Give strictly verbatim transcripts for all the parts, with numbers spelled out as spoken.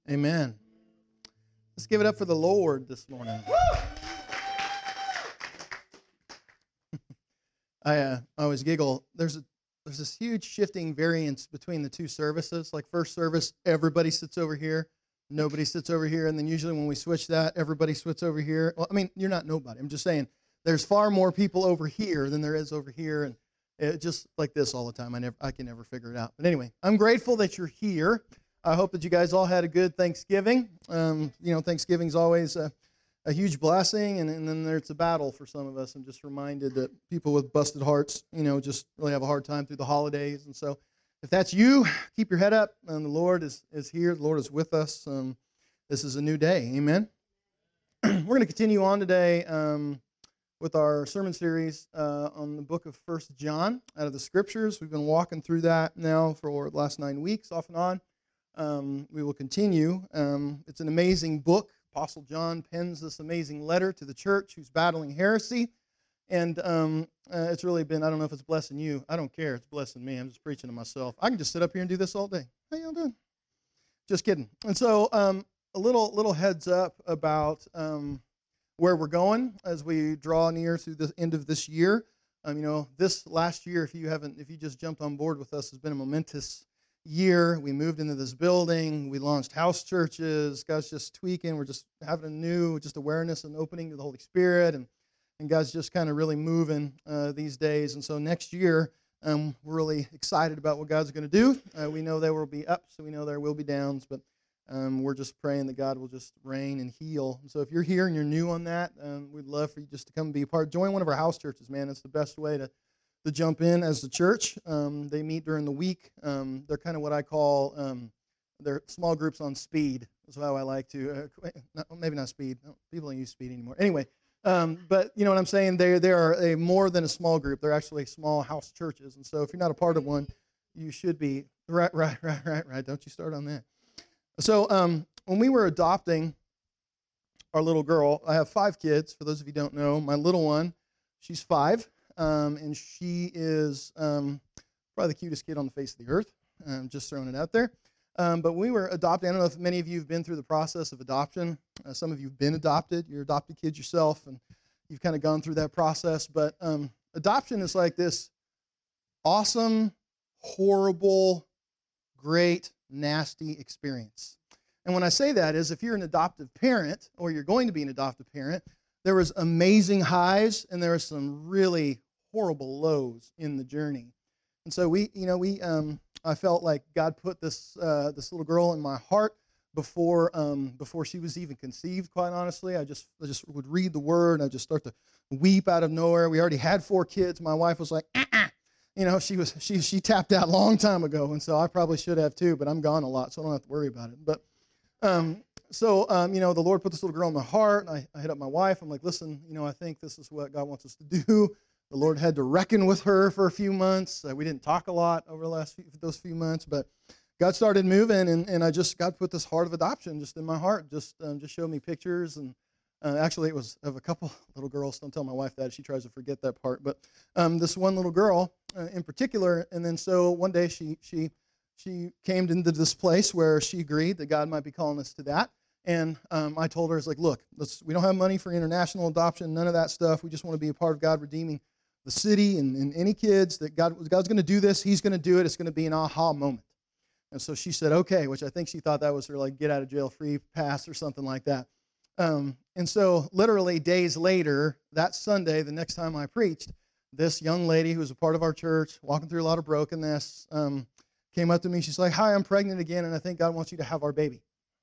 Amen. Let's give it up for the Lord this morning. I, uh, I always giggle. There's a there's this huge shifting variance between the two services. Like first service, everybody sits over here, nobody sits over here, and then usually when we switch that, everybody sits over here. Well, I mean, you're not nobody. I'm just saying there's far more people over here than there is over here, and it just like this all the time. I never I can never figure it out. But anyway, I'm grateful that you're here. I hope that you guys all had a good Thanksgiving. Um, you know, Thanksgiving's always a, a huge blessing, and, and then there's a battle for some of us. I'm just reminded that people with busted hearts, you know, just really have a hard time through the holidays. And so if that's you, keep your head up. Um, the Lord is, is here. The Lord is with us. Um, this is a new day. Amen. We're going to continue on today um, with our sermon series uh, on the book of First John out of the Scriptures. We've been walking through that now for the last nine weeks, off and on. Um, we will continue. Um, it's an amazing book. Apostle John pens this amazing letter to the church who's battling heresy. And um, uh, it's really been, I don't know if it's blessing you. I don't care. It's blessing me. I'm just preaching to myself. I can just sit up here and do this all day. How y'all doing? Just kidding. And so um, a little little heads up about um, where we're going as we draw near to the end of this year. Um, you know, this last year, if you haven't, if you just jumped on board with us, has been a momentous year. We moved into this building. We launched house churches. God's just tweaking. We're just having a new just awareness and opening to the Holy Spirit, and and God's just kind of really moving uh, these days. And so next year, um, we're really excited about what God's going to do. Uh, we know there will be ups, and we know there will be downs, but um, we're just praying that God will just reign and heal. And so if you're here and you're new on that, um, we'd love for you just to come and be a part. Join one of our house churches, man. It's the best way to to jump in as the church. Um, they meet during the week. Um, they're kind of what I call, um, they're small groups on speed. That's how I like to, uh, not, maybe not speed. No, people don't use speed anymore. Anyway, um, but you know what I'm saying? They they are a more than a small group. They're actually small house churches. And so if you're not a part of one, you should be. Right, right, right, right, right. Don't you start on that. So um, when we were adopting our little girl, I have five kids. For those of you who don't know, my little one, she's five. Um, and she is um, probably the cutest kid on the face of the earth. Um, just throwing it out there. Um, but we were adopting. I don't know if many of you have been through the process of adoption. Uh, some of you have been adopted. You're adopted kids yourself, and you've kind of gone through that process. But um, adoption is like this awesome, horrible, great, nasty experience. And when I say that is if you're an adoptive parent or you're going to be an adoptive parent, there was amazing highs and there was some really horrible lows in the journey. And so we, you know, we, um, I felt like God put this uh, this little girl in my heart before um, before she was even conceived. Quite honestly, I just I just would read the Word and I just start to weep out of nowhere. We already had four kids. My wife was like, uh-uh. you know, she was she she tapped out a long time ago, and so I probably should have too. But I'm gone a lot, so I don't have to worry about it. But um, so um, you know, the Lord put this little girl in my heart. And I, I hit up my wife. I'm like, listen, you know, I think this is what God wants us to do. The Lord had to reckon with her for a few months. Uh, we didn't talk a lot over the last few, those few months, but God started moving, and, and I just God put this heart of adoption just in my heart. Just um, just showed me pictures, and uh, actually it was of a couple little girls. Don't tell my wife that; she tries to forget that part. But um, this one little girl uh, in particular, and then so one day she she she came into this place where she agreed that God might be calling us to that. And um, I told her, I was like, look, let's, we don't have money for international adoption, none of that stuff. We just want to be a part of God redeeming the city and, and any kids that God God's going to do this. He's going to do it. It's going to be an aha moment. And so she said, okay, which I think she thought that was her like get out of jail free pass or something like that. Um, and so literally days later, that Sunday, the next time I preached, this young lady who was a part of our church, walking through a lot of brokenness, um, came up to me. She's like, hi, I'm pregnant again, and I think God wants you to have our baby.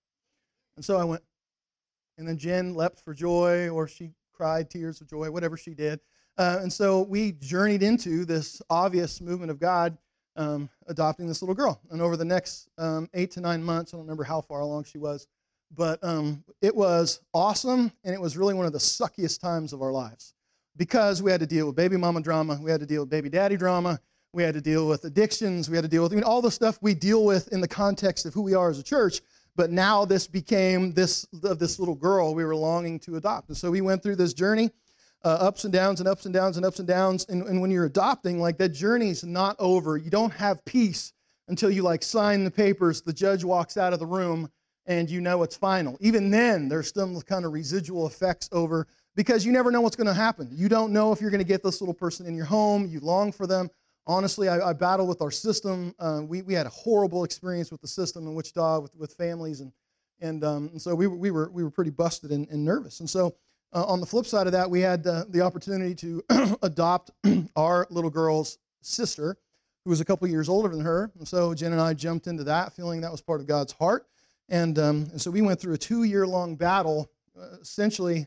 And so I went, and then Jen leapt for joy, or she cried tears of joy, whatever she did. Uh, and so we journeyed into this obvious movement of God um, adopting this little girl. And over the next um, eight to nine months, I don't remember how far along she was, but um, it was awesome, and it was really one of the suckiest times of our lives because we had to deal with baby mama drama, we had to deal with baby daddy drama, we had to deal with addictions, we had to deal with I mean, all the stuff we deal with in the context of who we are as a church. But now this became this of this little girl we were longing to adopt. And so we went through this journey, uh, ups and downs and ups and downs and ups and downs. And, and when you're adopting, like that journey's not over. You don't have peace until you like sign the papers, the judge walks out of the room, and you know it's final. Even then, there's still kind of residual effects over, because you never know what's going to happen. You don't know if you're going to get this little person in your home. You long for them. Honestly, I, I battle with our system. Uh, we, we had a horrible experience with the system in Wichita with, with families, and and, um, and so we were, we were we were pretty busted and, and nervous. And so uh, on the flip side of that, we had uh, the opportunity to adopt our little girl's sister, who was a couple years older than her. And so Jen and I jumped into that, feeling that was part of God's heart. And, um, and so we went through a two-year-long battle, uh, essentially.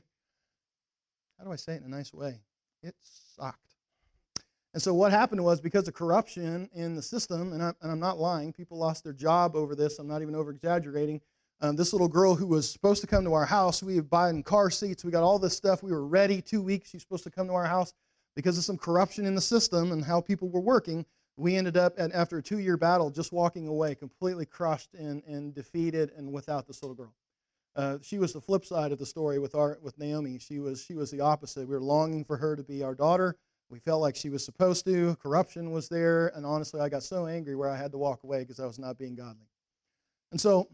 How do I say it in a nice way? It sucked. And so what happened was, because of corruption in the system, and, I, and I'm not lying, people lost their job over this. I'm not even over-exaggerating. Um, this little girl who was supposed to come to our house, we had buying car seats. We got all this stuff. We were ready. Two weeks, she's supposed to come to our house. Because of some corruption in the system and how people were working, we ended up, at, after a two-year battle, just walking away, completely crushed and, and defeated and without this little girl. Uh, she was the flip side of the story with our with Naomi. She was she was the opposite. We were longing for her to be our daughter. We felt like she was supposed to. Corruption was there, and honestly, I got so angry where I had to walk away because I was not being godly. And so,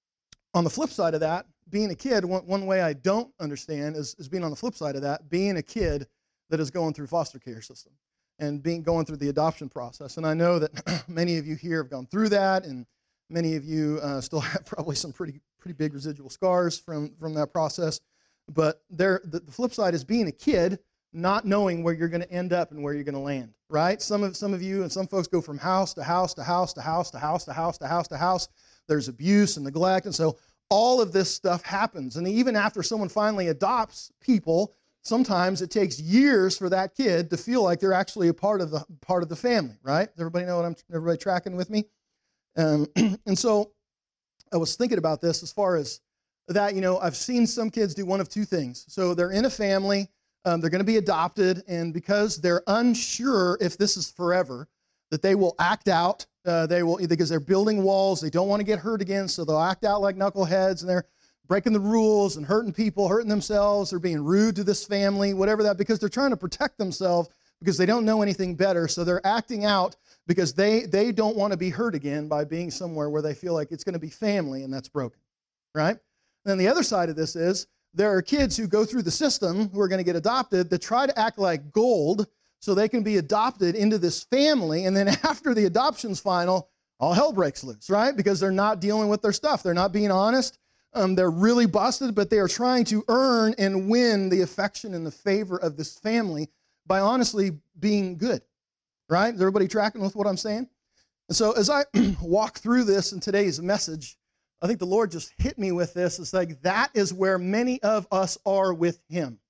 on the flip side of that, being a kid, one, one way I don't understand is, is being on the flip side of that, being a kid that is going through foster care system and being going through the adoption process. And I know that many of you here have gone through that, and many of you uh, still have probably some pretty pretty big residual scars from, from that process. But there, the, the flip side is being a kid, not knowing where you're going to end up and where you're going to land, right? Some of some of you and some folks go from house to house to house to house to house to house to house to house. There's abuse and neglect, and so all of this stuff happens. And even after someone finally adopts people, sometimes it takes years for that kid to feel like they're actually a part of the part of the family, right? Does everybody know what I'm? Everybody tracking with me? Um, and so I was thinking about this as far as that. You know, I've seen some kids do one of two things. So they're in a family, um, they're going to be adopted, and because they're unsure if this is forever, that they will act out. Uh, they will, because they're building walls. They don't want to get hurt again, so they'll act out like knuckleheads, and they're breaking the rules and hurting people, hurting themselves. They're being rude to this family, whatever that, because they're trying to protect themselves because they don't know anything better. So they're acting out because they, they don't want to be hurt again by being somewhere where they feel like it's going to be family, and that's broken, right? And then the other side of this is there are kids who go through the system who are going to get adopted that try to act like gold so they can be adopted into this family, and then after the adoption's final, all hell breaks loose, right? Because they're not dealing with their stuff. They're not being honest. Um, they're really busted, but they are trying to earn and win the affection and the favor of this family by honestly being good, right? Is everybody tracking with what I'm saying? And so as I walk through this in today's message, I think the Lord just hit me with this. It's like that is where many of us are with Him.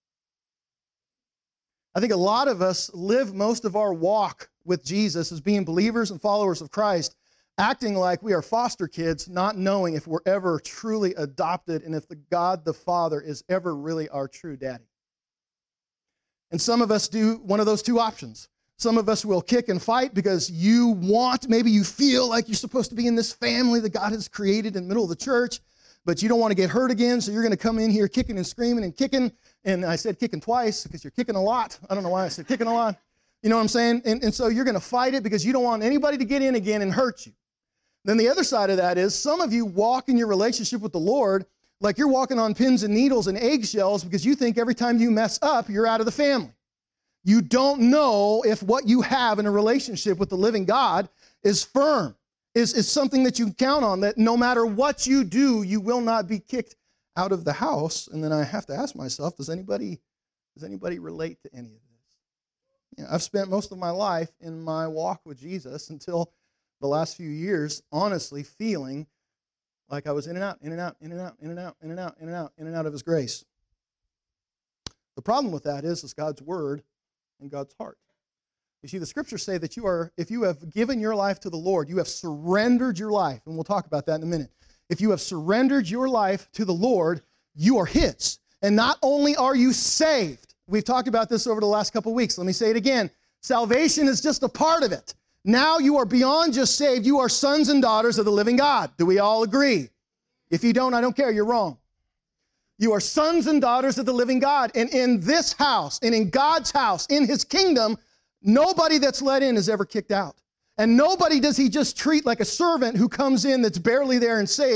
I think a lot of us live most of our walk with Jesus as being believers and followers of Christ, acting like we are foster kids, not knowing if we're ever truly adopted and if the God the Father is ever really our true daddy. And some of us do one of those two options. Some of us will kick and fight because you want, maybe you feel like you're supposed to be in this family that God has created in the middle of the church, but you don't want to get hurt again, so you're going to come in here kicking and screaming and kicking. And I said kicking twice because you're kicking a lot. I don't know why I said kicking a lot. You know what I'm saying? And, and so you're going to fight it because you don't want anybody to get in again and hurt you. Then the other side of that is some of you walk in your relationship with the Lord like you're walking on pins and needles and eggshells because you think every time you mess up, you're out of the family. You don't know if what you have in a relationship with the living God is firm, is, is something that you can count on, that no matter what you do, you will not be kicked out of the house. And then I have to ask myself, does anybody, does anybody relate to any of this? You know, I've spent most of my life in my walk with Jesus until the last few years, honestly feeling like I was in and out, in and out, in and out, in and out, in and out, in and out, in and out of His grace. The problem with that is, is God's Word and God's heart. You see, the Scriptures say that you are, if you have given your life to the Lord, you have surrendered your life, and we'll talk about that in a minute. If you have surrendered your life to the Lord, you are His. And not only are you saved, we've talked about this over the last couple of weeks. Let me say it again. Salvation is just a part of it. Now you are beyond just saved. You are sons and daughters of the living God. Do we all agree? If you don't, I don't care. You're wrong. You are sons and daughters of the living God. And in this house, and in God's house, in His kingdom, nobody that's let in is ever kicked out. And nobody does He just treat like a servant who comes in that's barely there and saved.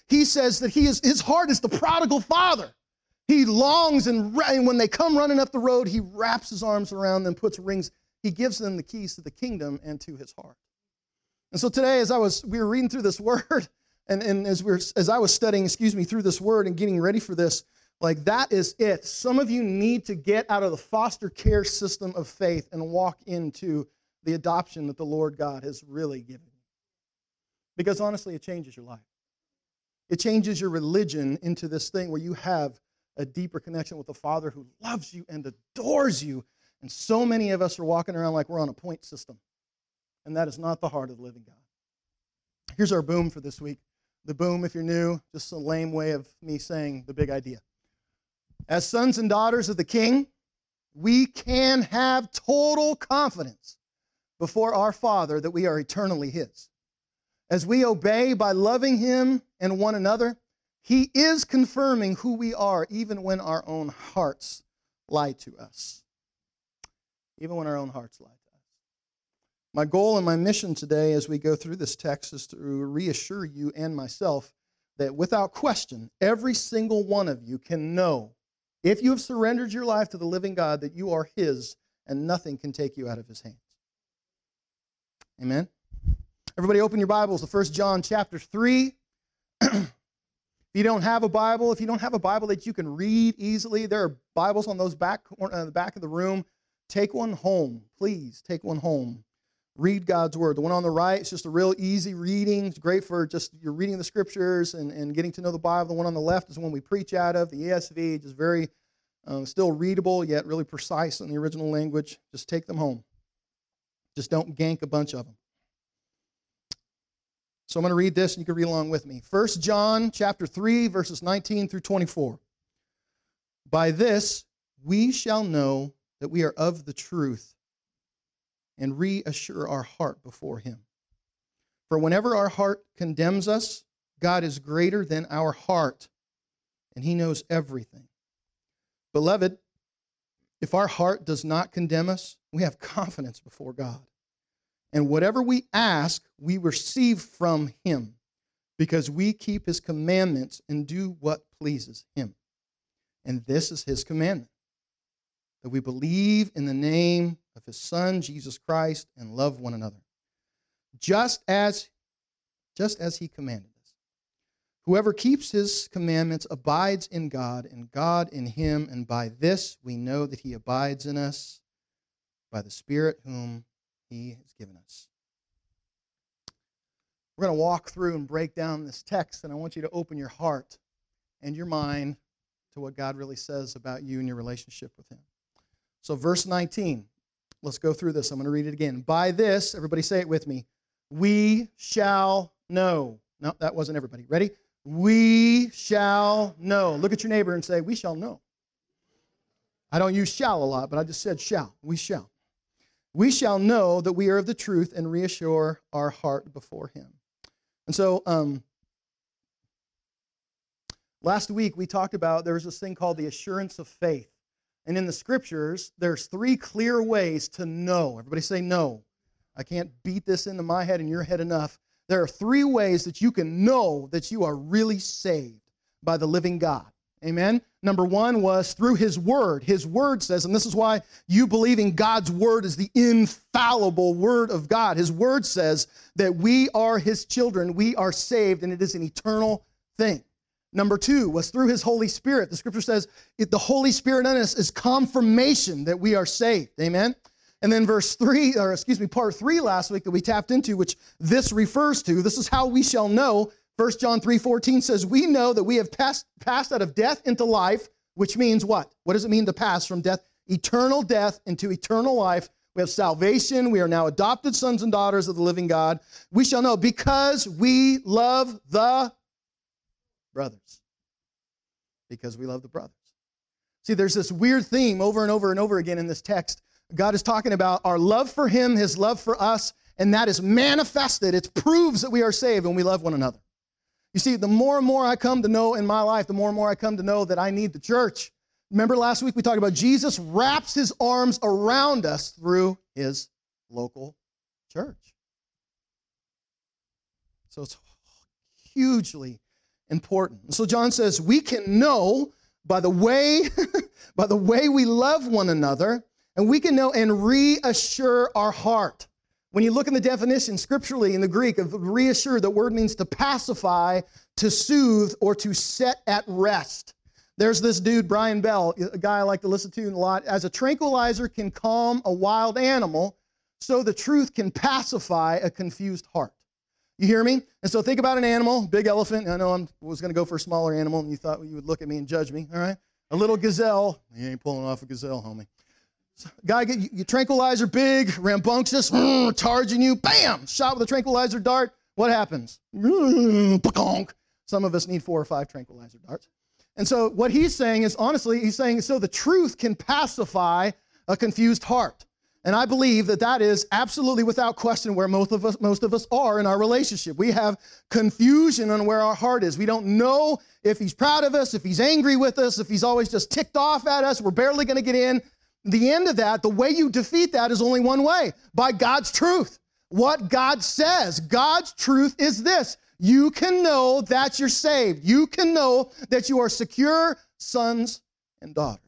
he says that he is, his heart is the prodigal father. He longs, and, and when they come running up the road, he wraps his arms around them, puts rings. He gives them the keys to the kingdom and to his heart. And so today, as I was, we were reading through this word, and, and as we were, as I was studying, excuse me, through this word and getting ready for this, like that is it. Some of you need to get out of the foster care system of faith and walk into the adoption that the Lord God has really given you. Because honestly, it changes your life. It changes your religion into this thing where you have a deeper connection with the Father who loves you and adores you. And so many of us are walking around like we're on a point system. And that is not the heart of the living God. Here's our boom for this week. The boom, if you're new, just a lame way of me saying the big idea. As sons and daughters of the King, we can have total confidence before our Father that we are eternally His. As we obey by loving Him and one another, He is confirming who we are even when our own hearts lie to us. Even when our own hearts lie to us. My goal and my mission today as we go through this text is to reassure you and myself that without question, every single one of you can know, if you have surrendered your life to the living God, that you are His and nothing can take you out of His hands. Amen? Everybody open your Bibles to First John chapter three. If you don't have a Bible, if you don't have a Bible that you can read easily, there are Bibles on those back, uh, the back of the room. Take one home. Please take one home. Read God's Word. The one on the right is just a real easy reading. It's great for just you're reading the Scriptures and, and getting to know the Bible. The one on the left is one we preach out of, the E S V, just very um, still readable, yet really precise in the original language. Just take them home. Just don't gank a bunch of them. So I'm going to read this, and you can read along with me. First John chapter three, verses nineteen through twenty-four. By this we shall know that we are of the truth and reassure our heart before Him. For whenever our heart condemns us, God is greater than our heart, and He knows everything. Beloved, if our heart does not condemn us, we have confidence before God. And whatever we ask, we receive from Him, because we keep His commandments and do what pleases Him. And this is His commandment, that we believe in the name of His Son, Jesus Christ, and love one another, just as, just as He commanded us. Whoever keeps His commandments abides in God, and God in him, and by this we know that He abides in us, by the Spirit whom He has given us. We're going to walk through and break down this text, and I want you to open your heart and your mind to what God really says about you and your relationship with Him. So verse nineteen, let's go through this. I'm going to read it again. By this, everybody say it with me, we shall know. No, that wasn't everybody. Ready? We shall know. Look at your neighbor and say, we shall know. I don't use shall a lot, but I just said shall. We shall. We shall know that we are of the truth and reassure our heart before Him. And so, um, last week we talked about there was this thing called the assurance of faith. And in the Scriptures, there's three clear ways to know. Everybody say no. I can't beat this into my head and your head enough. There are three ways that you can know that you are really saved by the living God. Amen? Number one was through His Word. His Word says, and this is why you believing God's Word is the infallible Word of God. His Word says that we are His children, we are saved, and it is an eternal thing. Number two was through His Holy Spirit. The Scripture says it, the Holy Spirit in us is confirmation that we are saved. Amen? And then verse three, or excuse me, part three last week that we tapped into, which this refers to, this is how we shall know. First John three fourteen says, we know that we have passed, passed out of death into life, which means what? What does it mean to pass from death? Eternal death into eternal life. We have salvation. We are now adopted sons and daughters of the living God. We shall know because we love the brothers. Because we love the brothers. See, there's this weird theme over and over and over again in this text. God is talking about our love for Him, His love for us, and that is manifested. It proves that we are saved when we love one another. You see, the more and more I come to know in my life, the more and more I come to know that I need the church. Remember last week we talked about Jesus wraps His arms around us through His local church. So it's hugely important. So John says we can know by the way, by the way we love one another, and we can know and reassure our heart. When you look in the definition scripturally in the Greek of reassure, the word means to pacify, to soothe, or to set at rest. There's this dude, Brian Bell, a guy I like to listen to a lot. As a tranquilizer can calm a wild animal, so the truth can pacify a confused heart. You hear me? And so think about an animal, big elephant. I know I was going to go for a smaller animal, and you thought you would look at me and judge me, all right? A little gazelle. You ain't pulling off a gazelle, homie. So, guy, you, you tranquilizer, big, rambunctious, mm, charging you, bam, shot with a tranquilizer dart. What happens? Mm, some of us need four or five tranquilizer darts. And so what he's saying is, honestly, he's saying, so the truth can pacify a confused heart. And I believe that that is absolutely without question where most of us most of us are in our relationship. We have confusion on where our heart is. We don't know if he's proud of us, if he's angry with us, if he's always just ticked off at us. We're barely going to get in. The end of that, the way you defeat that is only one way, by God's truth. What God says. God's truth is this. You can know that you're saved. You can know that you are secure sons and daughters.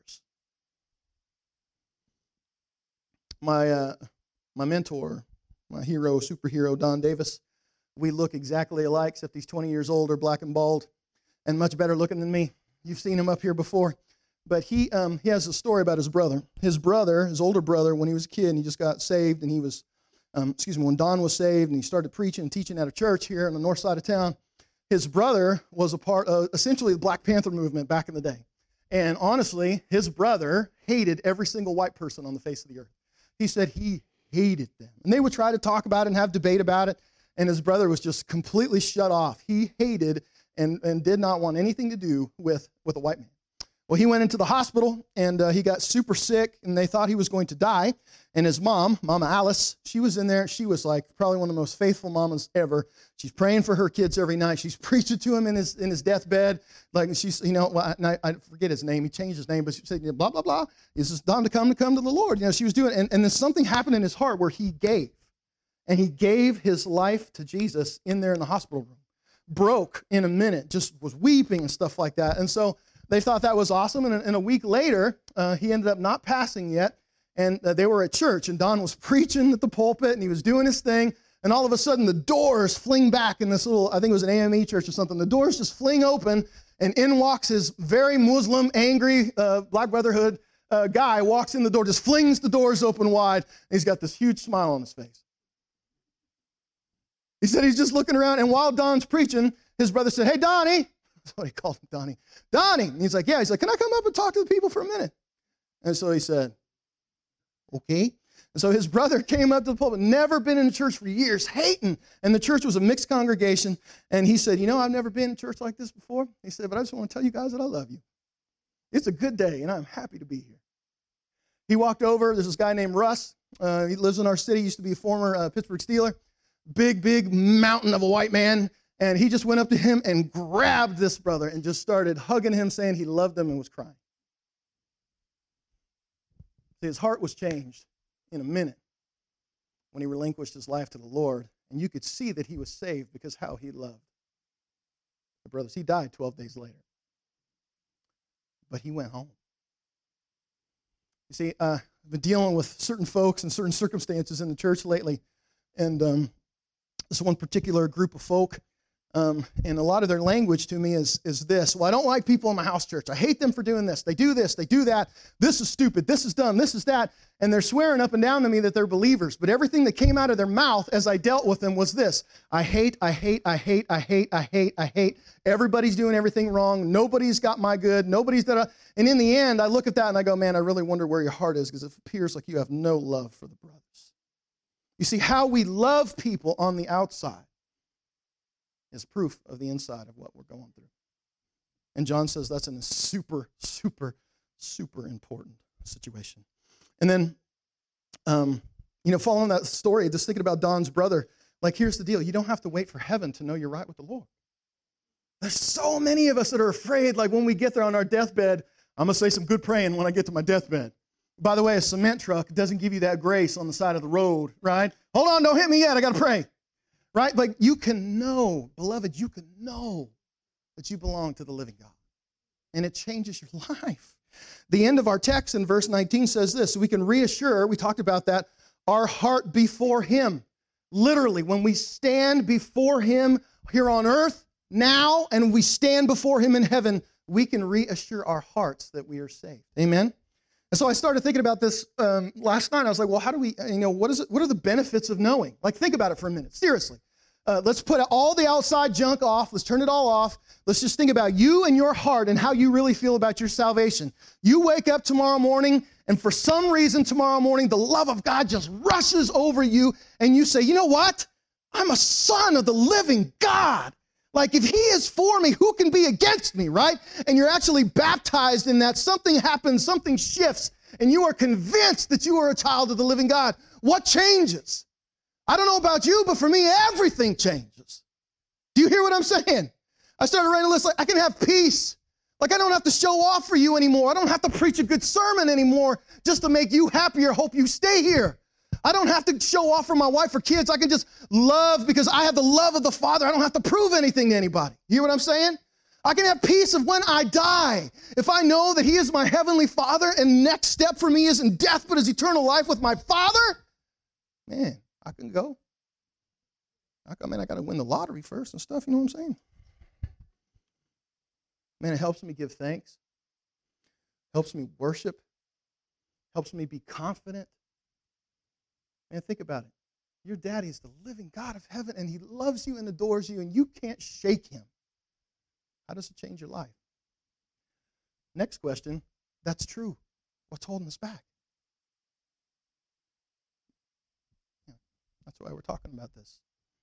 My uh, my mentor, my hero, superhero, Don Davis, we look exactly alike, except he's twenty years older, black and bald, and much better looking than me. You've seen him up here before. But he um, he has a story about his brother. His brother, his older brother, when he was a kid, and he just got saved, and he was, um, excuse me, when Don was saved, and he started preaching and teaching at a church here on the north side of town, his brother was a part of, essentially, the Black Panther movement back in the day. And honestly, his brother hated every single white person on the face of the earth. He said he hated them. And they would try to talk about it and have debate about it, and his brother was just completely shut off. He hated and, and did not want anything to do with, with a white man. Well, he went into the hospital, and uh, he got super sick, and they thought he was going to die. And his mom, Mama Alice, she was in there. She was like probably one of the most faithful mamas ever. She's praying for her kids every night. She's preaching to him in his in his deathbed. Like she's, you know, well, I, I forget his name. He changed his name, but she said, blah, blah, blah. He says, Don to come to come to the Lord. You know, she was doing, and, and then something happened in his heart where he gave. And he gave his life to Jesus in there in the hospital room. Broke in a minute, just was weeping and stuff like that. And so they thought that was awesome, and, and a week later, uh, he ended up not passing yet, and uh, they were at church, and Don was preaching at the pulpit, and he was doing his thing, and all of a sudden, the doors fling back in this little, I think it was an A M E church or something. The doors just fling open, and in walks his very Muslim, angry, uh, Black Brotherhood uh, guy, walks in the door, just flings the doors open wide, and he's got this huge smile on his face. He said he's just looking around, and while Don's preaching, his brother said, hey, Donnie. That's what he called him, Donnie. Donnie. And he's like, yeah. He's like, can I come up and talk to the people for a minute? And so he said, okay. And so his brother came up to the pulpit, never been in a church for years, hating. And the church was a mixed congregation. And he said, you know, I've never been in a church like this before. He said, but I just want to tell you guys that I love you. It's a good day, and I'm happy to be here. He walked over. There's this guy named Russ. Uh, he lives in our city. He used to be a former uh, Pittsburgh Steeler. Big, big mountain of a white man. And he just went up to him and grabbed this brother and just started hugging him, saying he loved him and was crying. His heart was changed in a minute when he relinquished his life to the Lord. And you could see that he was saved because how he loved the brothers. He died twelve days later. But he went home. You see, uh, I've been dealing with certain folks and certain circumstances in the church lately. And um, this one particular group of folk, Um, and a lot of their language to me is, is this. Well, I don't like people in my house church. I hate them for doing this. They do this. They do that. This is stupid. This is dumb. This is that. And they're swearing up and down to me that they're believers. But everything that came out of their mouth as I dealt with them was this. I hate, I hate, I hate, I hate, I hate, I hate. Everybody's doing everything wrong. Nobody's got my good. Nobody's done a... And in the end, I look at that and I go, man, I really wonder where your heart is, because it appears like you have no love for the brothers. You see, how we love people on the outside is proof of the inside of what we're going through. And John says that's in a super, super, super important situation. And then, um, you know, following that story, just thinking about Don's brother, like, here's the deal. You don't have to wait for heaven to know you're right with the Lord. There's so many of us that are afraid, like when we get there on our deathbed, I'm going to say some good praying when I get to my deathbed. By the way, a cement truck doesn't give you that grace on the side of the road, right? Hold on, don't hit me yet. I got to pray. Right? Like you can know, beloved, you can know that you belong to the living God. And it changes your life. The end of our text in verse nineteen says this, so we can reassure, we talked about that, our heart before him. Literally, when we stand before him here on earth, now, and we stand before him in heaven, we can reassure our hearts that we are saved. Amen? And so I started thinking about this um, last night. I was like, well, how do we, you know, what is it? What are the benefits of knowing? Like, think about it for a minute. Seriously. Uh, let's put all the outside junk off. Let's turn it all off. Let's just think about you and your heart and how you really feel about your salvation. You wake up tomorrow morning, and for some reason tomorrow morning, the love of God just rushes over you, and you say, you know what? I'm a son of the living God. Like, if he is for me, who can be against me, right? And you're actually baptized in that. Something happens, something shifts, and you are convinced that you are a child of the living God. What changes? I don't know about you, but for me, everything changes. Do you hear what I'm saying? I started writing a list like, I can have peace. Like, I don't have to show off for you anymore. I don't have to preach a good sermon anymore just to make you happier, hope you stay here. I don't have to show off for my wife or kids. I can just love because I have the love of the Father. I don't have to prove anything to anybody. You hear what I'm saying? I can have peace of when I die. If I know that he is my heavenly Father and next step for me isn't death but is eternal life with my Father, man, I can go. I mean, I got to win the lottery first and stuff. You know what I'm saying? Man, it helps me give thanks. Helps me worship. Helps me be confident. Man, think about it. Your daddy is the living God of heaven, and he loves you and adores you, and you can't shake him. How does it change your life? Next question, that's true. What's holding us back? Yeah, that's why we're talking about this.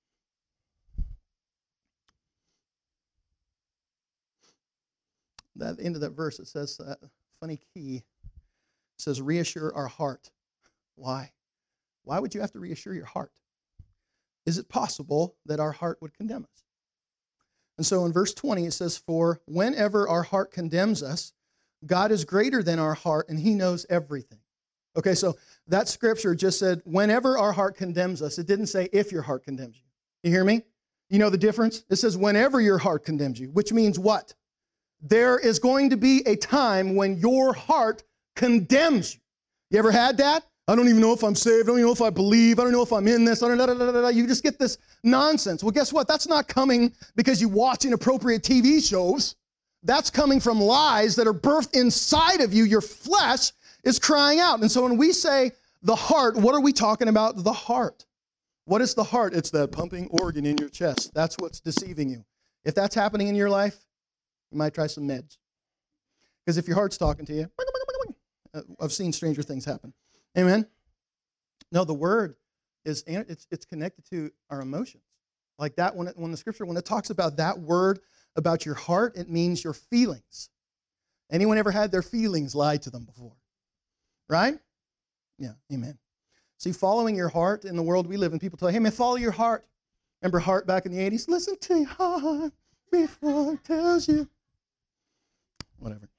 At the end of that verse, it says that funny key. It says, reassure our heart. Why? Why would you have to reassure your heart? Is it possible that our heart would condemn us? And so in verse twenty, it says, for whenever our heart condemns us, God is greater than our heart, and he knows everything. Okay, so that scripture just said, whenever our heart condemns us. It didn't say if your heart condemns you. You hear me? You know the difference? It says whenever your heart condemns you, which means what? There is going to be a time when your heart condemns you. You ever had that? I don't even know if I'm saved. I don't even know if I believe. I don't know if I'm in this. I don't, da, da, da, da, da. You just get this nonsense. Well, guess what? That's not coming because you watch inappropriate T V shows. That's coming from lies that are birthed inside of you. Your flesh is crying out. And so when we say the heart, what are we talking about? The heart. What is the heart? It's that pumping organ in your chest. That's what's deceiving you. If that's happening in your life, you might try some meds. Because if your heart's talking to you, I've seen stranger things happen. Amen? No, the word is it's it's connected to our emotions. Like that, when, it, when the scripture, when it talks about that word, about your heart, it means your feelings. Anyone ever had their feelings lied to them before? Right? Yeah, amen. See, following your heart in the world we live in, people tell you, hey man, follow your heart. Remember Heart back in the eighties? Listen to your heart before it tells you. Whatever.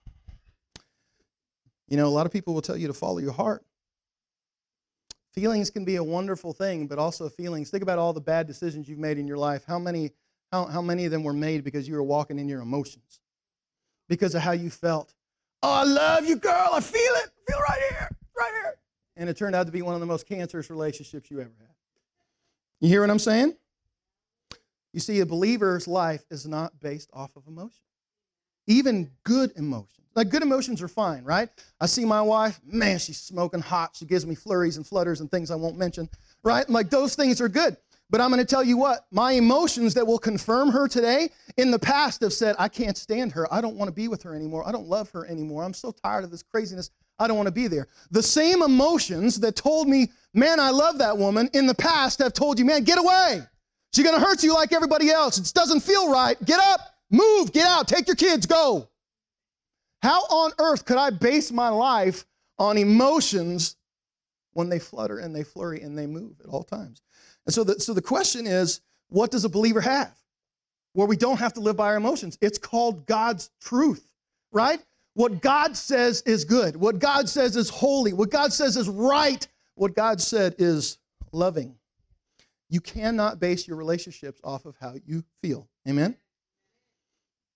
You know, a lot of people will tell you to follow your heart. Feelings can be a wonderful thing, but also feelings. Think about all the bad decisions you've made in your life. How many, how, how many of them were made because you were walking in your emotions? Because of how you felt. Oh, I love you, girl. I feel it. I feel right here, right here. And it turned out to be one of the most cancerous relationships you ever had. You hear what I'm saying? You see, a believer's life is not based off of emotion. Even good emotions. Like, good emotions are fine, right? I see my wife, man, she's smoking hot. She gives me flurries and flutters and things I won't mention, right? And like, those things are good. But I'm going to tell you what, my emotions that will confirm her today, in the past have said, I can't stand her. I don't want to be with her anymore. I don't love her anymore. I'm so tired of this craziness. I don't want to be there. The same emotions that told me, man, I love that woman, in the past have told you, man, get away. She's going to hurt you like everybody else. It doesn't feel right. Get up, move, get out, take your kids, go. How on earth could I base my life on emotions when they flutter and they flurry and they move at all times? And so the, so the question is, what does a believer have? Where we don't have to live by our emotions. It's called God's truth, right? What God says is good. What God says is holy. What God says is right. What God said is loving. You cannot base your relationships off of how you feel. Amen?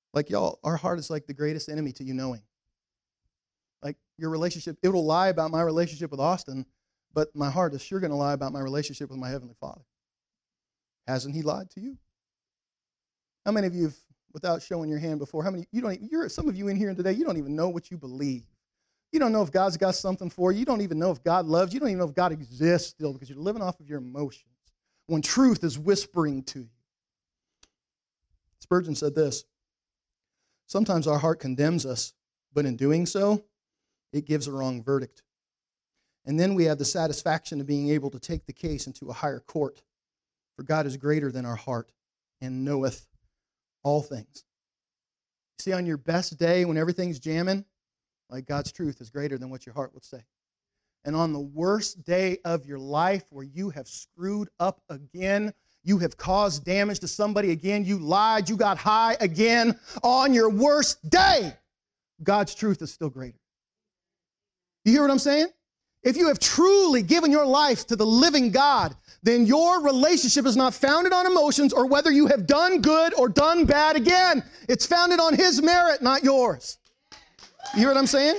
Like, y'all, our heart is like the greatest enemy to you knowing. Like, your relationship, it will lie about my relationship with Austin, but my heart is sure going to lie about my relationship with my Heavenly Father. Hasn't He lied to you? How many of you have, without showing your hand before, how many, you don't even, you're, some of you in here today, you don't even know what you believe. You don't know if God's got something for you. You don't even know if God loves you. You don't even know if God exists still because you're living off of your emotions when truth is whispering to you. Spurgeon said this, sometimes our heart condemns us, but in doing so, it gives a wrong verdict. And then we have the satisfaction of being able to take the case into a higher court. For God is greater than our heart and knoweth all things. See, on your best day when everything's jamming, like God's truth is greater than what your heart would say. And on the worst day of your life where you have screwed up again, you have caused damage to somebody again, you lied, you got high again, on your worst day, God's truth is still greater. You hear what I'm saying? If you have truly given your life to the living God, then your relationship is not founded on emotions or whether you have done good or done bad again. It's founded on His merit, not yours. You hear what I'm saying?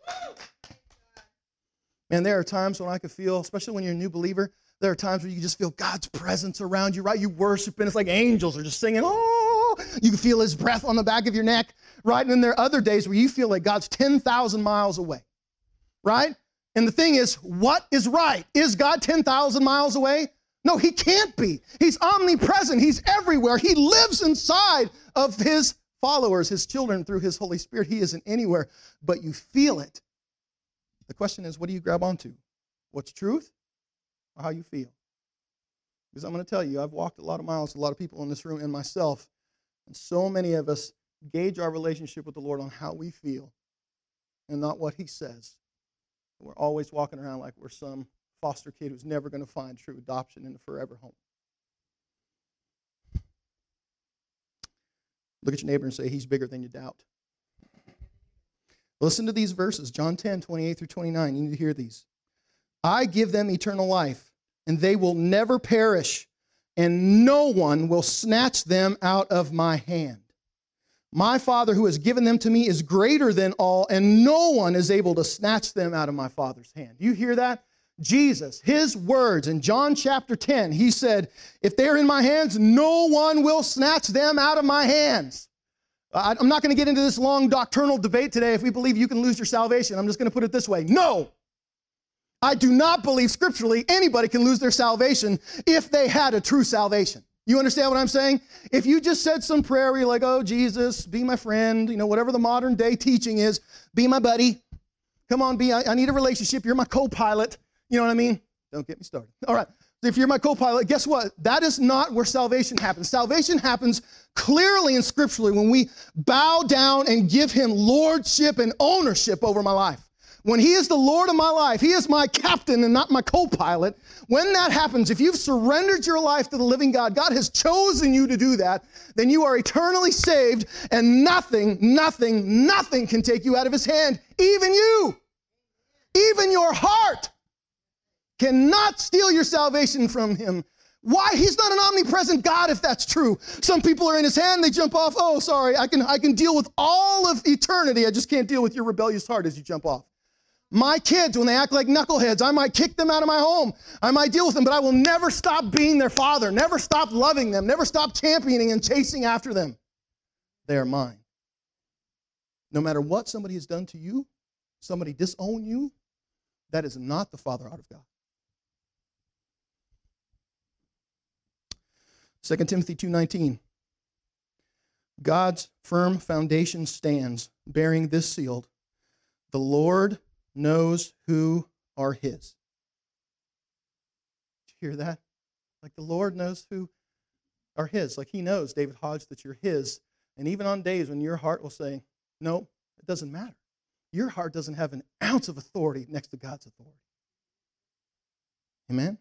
Man, there are times when I could feel, especially when you're a new believer, there are times where you can just feel God's presence around you, right? You worship, and it's like angels are just singing, oh! You can feel His breath on the back of your neck, right? And then there are other days where you feel like God's ten thousand miles away, right? And the thing is, what is right? Is God ten thousand miles away? No, He can't be. He's omnipresent. He's everywhere. He lives inside of His followers, His children, through His Holy Spirit. He isn't anywhere, but you feel it. The question is, what do you grab onto? What's truth or how you feel? Because I'm going to tell you, I've walked a lot of miles with a lot of people in this room and myself, and so many of us gauge our relationship with the Lord on how we feel and not what He says. We're always walking around like we're some foster kid who's never going to find true adoption in a forever home. Look at your neighbor and say, He's bigger than you doubt. Listen to these verses, John ten, twenty-eight through twenty-nine. You need to hear these. I give them eternal life, and they will never perish, and no one will snatch them out of my hand. My Father who has given them to me is greater than all, and no one is able to snatch them out of my Father's hand. Do you hear that? Jesus, His words in John chapter ten, He said, if they're in my hands, no one will snatch them out of my hands. I'm not going to get into this long doctrinal debate today if we believe you can lose your salvation. I'm just going to put it this way. No. I do not believe scripturally anybody can lose their salvation if they had a true salvation. You understand what I'm saying? If you just said some prayer where you're like, oh, Jesus, be my friend, you know, whatever the modern day teaching is, be my buddy. Come on, be, I, I need a relationship. You're my co-pilot. You know what I mean? Don't get me started. All right. If you're my co-pilot, guess what? That is not where salvation happens. Salvation happens clearly and scripturally when we bow down and give Him lordship and ownership over my life. When He is the Lord of my life, He is my captain and not my co-pilot. When that happens, if you've surrendered your life to the living God, God has chosen you to do that, then you are eternally saved, and nothing, nothing, nothing can take you out of His hand. Even you, even your heart cannot steal your salvation from Him. Why? He's not an omnipresent God if that's true. Some people are in His hand, they jump off. Oh, sorry, I can, I can deal with all of eternity. I just can't deal with your rebellious heart as you jump off. My kids, when they act like knuckleheads, I might kick them out of my home. I might deal with them, but I will never stop being their father, never stop loving them, never stop championing and chasing after them. They are mine. No matter what somebody has done to you, somebody disown you, that is not the Father out of God. Second Timothy two nineteen. God's firm foundation stands, bearing this seal. The Lord knows who are His. Did you hear that? Like the Lord knows who are His. Like He knows, David Hodge, that you're His. And even on days when your heart will say, no, it doesn't matter. Your heart doesn't have an ounce of authority next to God's authority. Amen?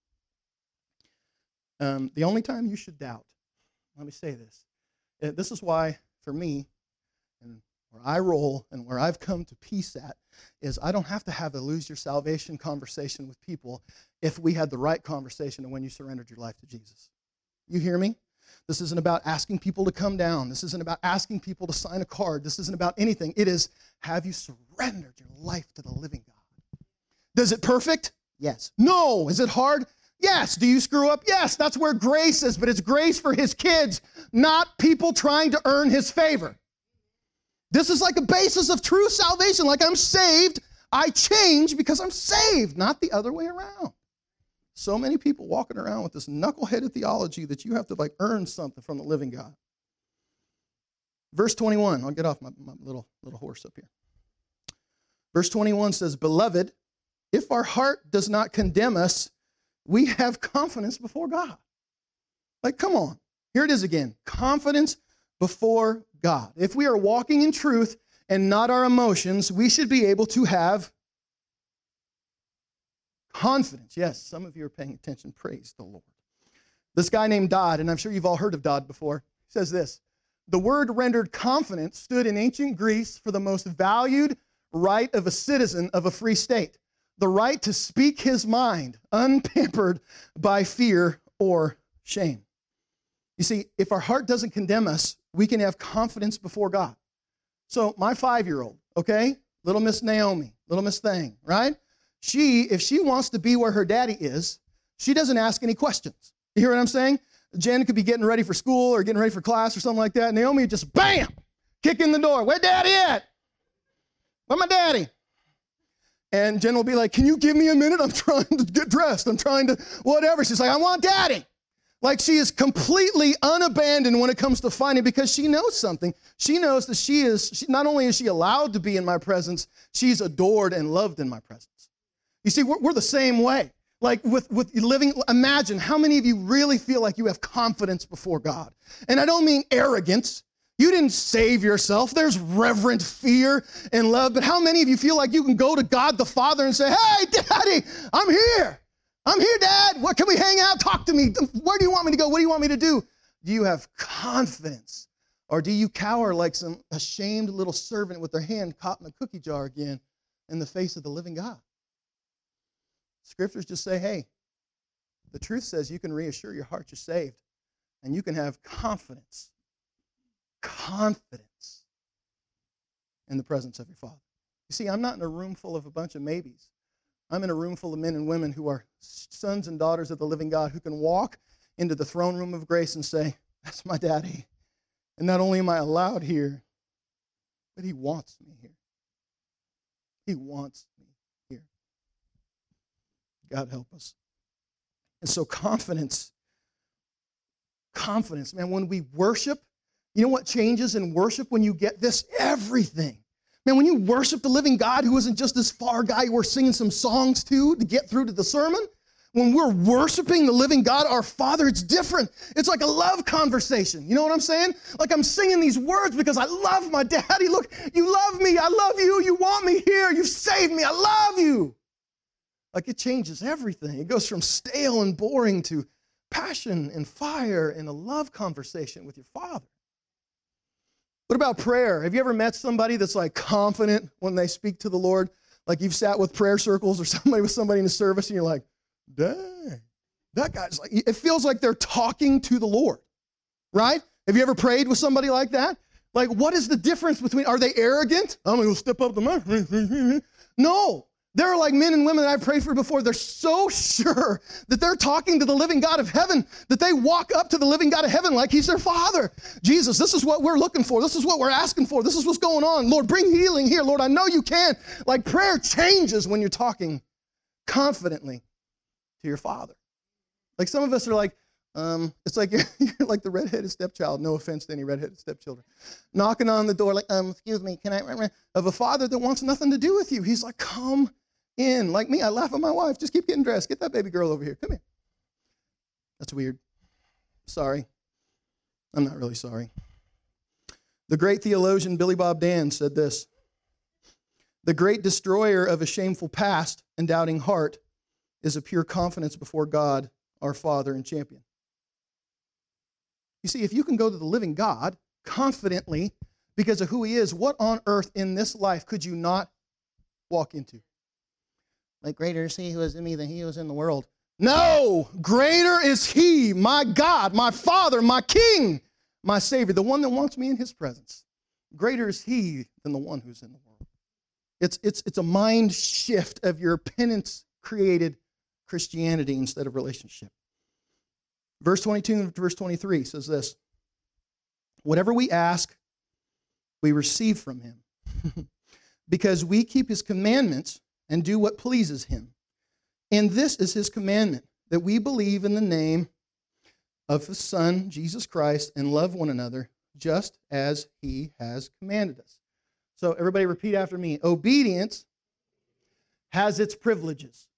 Um, the only time you should doubt, let me say this. Uh, this is why, for me, and where I roll and where I've come to peace at, is I don't have to have a lose your salvation conversation with people if we had the right conversation and when you surrendered your life to Jesus. You hear me? This isn't about asking people to come down. This isn't about asking people to sign a card. This isn't about anything. It is, have you surrendered your life to the living God? Does it perfect? Yes. No. Is it hard? Yes. Do you screw up? Yes. That's where grace is, but it's grace for his kids, not people trying to earn his favor. This is like a basis of true salvation. Like, I'm saved, I change because I'm saved, not the other way around. So many people walking around with this knuckleheaded theology that you have to like earn something from the living God. Verse twenty-one, I'll get off my, my little, little horse up here. Verse twenty-one says, beloved, if our heart does not condemn us, we have confidence before God. Like, come on. Here it is again. Confidence before God. If we are walking in truth and not our emotions, we should be able to have confidence. Yes, some of you are paying attention. Praise the Lord. This guy named Dodd, and I'm sure you've all heard of Dodd before, says this: the word rendered confidence stood in ancient Greece for the most valued right of a citizen of a free state, the right to speak his mind, unpampered by fear or shame. You see, if our heart doesn't condemn us, we can have confidence before God. So my five-year-old, okay, little Miss Naomi, little Miss Thing, right? She, if she wants to be where her daddy is, she doesn't ask any questions. You hear what I'm saying? Jen could be getting ready for school or getting ready for class or something like that. Naomi would just, bam, kick in the door. Where daddy at? Where my daddy? And Jen will be like, can you give me a minute? I'm trying to get dressed. I'm trying to whatever. She's like, I want daddy. Like, she is completely unabandoned when it comes to finding, because she knows something. She knows that she is, she, not only is she allowed to be in my presence, she's adored and loved in my presence. You see, we're, we're the same way. Like with, with living, imagine how many of you really feel like you have confidence before God. And I don't mean arrogance. You didn't save yourself. There's reverent fear and love. But how many of you feel like you can go to God the Father and say, hey, Daddy, I'm here. I'm here, Dad. What, can we hang out? Talk to me. Where do you want me to go? What do you want me to do? Do you have confidence? Or do you cower like some ashamed little servant with their hand caught in a cookie jar again in the face of the living God? Scriptures just say, hey, the truth says you can reassure your heart you're saved, and you can have confidence, confidence in the presence of your Father. You see, I'm not in a room full of a bunch of maybes. I'm in a room full of men and women who are sons and daughters of the living God, who can walk into the throne room of grace and say, that's my daddy. And not only am I allowed here, but he wants me here. He wants me here. God help us. And so confidence, confidence, man, when we worship, you know what changes in worship when you get this? Everything. Man, when you worship the living God who isn't just this far guy we're singing some songs to to get through to the sermon, when we're worshiping the living God, our Father, it's different. It's like a love conversation. You know what I'm saying? Like, I'm singing these words because I love my daddy. Look, you love me. I love you. You want me here. You've saved me. I love you. Like, it changes everything. It goes from stale and boring to passion and fire and a love conversation with your Father. What about prayer? Have you ever met somebody that's like confident when they speak to the Lord? Like, you've sat with prayer circles or somebody with somebody in the service and you're like, dang, that guy's like, it feels like they're talking to the Lord, right? Have you ever prayed with somebody like that? Like, what is the difference between, are they arrogant? I'm going to step up to my, no. There are like men and women that I've prayed for before. They're so sure that they're talking to the living God of heaven that they walk up to the living God of heaven like he's their Father. Jesus, this is what we're looking for. This is what we're asking for. This is what's going on. Lord, bring healing here. Lord, I know you can. Like, prayer changes when you're talking confidently to your Father. Like, some of us are like, um, it's like you're, you're like the redheaded stepchild. No offense to any redheaded stepchildren. Knocking on the door like, um, excuse me, can I, of a father that wants nothing to do with you. He's like, come in. Like me, I laugh at my wife. Just keep getting dressed. Get that baby girl over here. Come here. That's weird. Sorry. I'm not really sorry. The great theologian Billy Bob Dan said this: the great destroyer of a shameful past and doubting heart is a pure confidence before God, our Father and champion. You see, if you can go to the living God confidently because of who he is, what on earth in this life could you not walk into? Like, greater is he who is in me than he who is in the world. No, greater is he, my God, my Father, my King, my Savior, the one that wants me in his presence. Greater is he than the one who's in the world. It's, it's, it's a mind shift of your penance-created Christianity instead of relationship. Verse twenty-two and verse twenty-three says this, whatever we ask, we receive from him, because we keep his commandments and do what pleases him. And this is his commandment, that we believe in the name of his Son, Jesus Christ, and love one another, just as he has commanded us. So everybody repeat after me. Obedience has its privileges.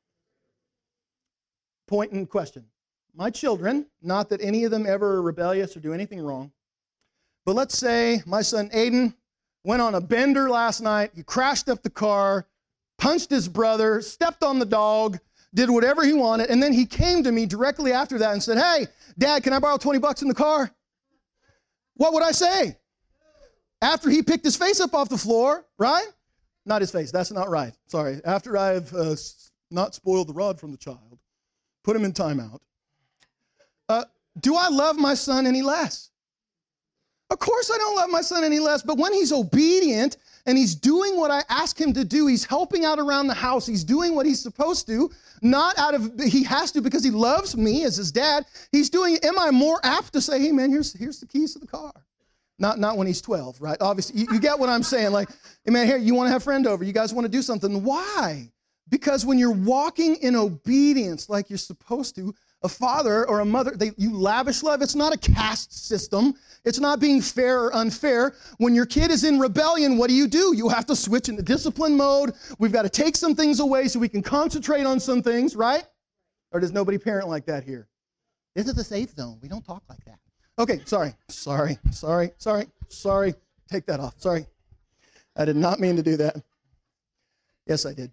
Point and question. My children, not that any of them ever are rebellious or do anything wrong, but let's say my son Aiden went on a bender last night, he crashed up the car, punched his brother, stepped on the dog, did whatever he wanted, and then he came to me directly after that and said, hey, Dad, can I borrow twenty bucks in the car? What would I say? After he picked his face up off the floor, right? Not his face, that's not right. Sorry. After I've uh, not spoiled the rod from the child, put him in timeout. Uh, do I love my son any less? Of course I don't love my son any less, but when he's obedient and he's doing what I ask him to do, he's helping out around the house, he's doing what he's supposed to, not out of, he has to because he loves me as his dad, he's doing, am I more apt to say, hey man, here's, here's the keys to the car? Not, not when he's twelve, right? Obviously, you, you get what I'm saying. Like, hey man, here, you want to have a friend over, you guys want to do something. Why? Because when you're walking in obedience like you're supposed to, a father or a mother, they, you lavish love. It's not a caste system. It's not being fair or unfair. When your kid is in rebellion, what do you do? You have to switch into discipline mode. We've got to take some things away so we can concentrate on some things, right? Or does nobody parent like that here? This is the safe zone. We don't talk like that. Okay, sorry, sorry, sorry, sorry, sorry. Take that off. Sorry. I did not mean to do that. Yes, I did.